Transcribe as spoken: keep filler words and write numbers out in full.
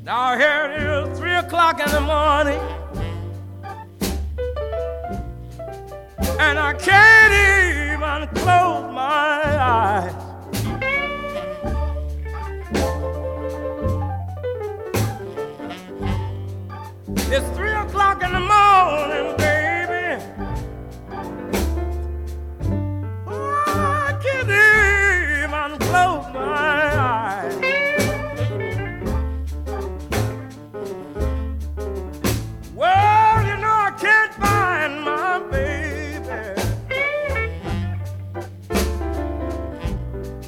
Now here it is, three o'clock in the morning, and I can't even close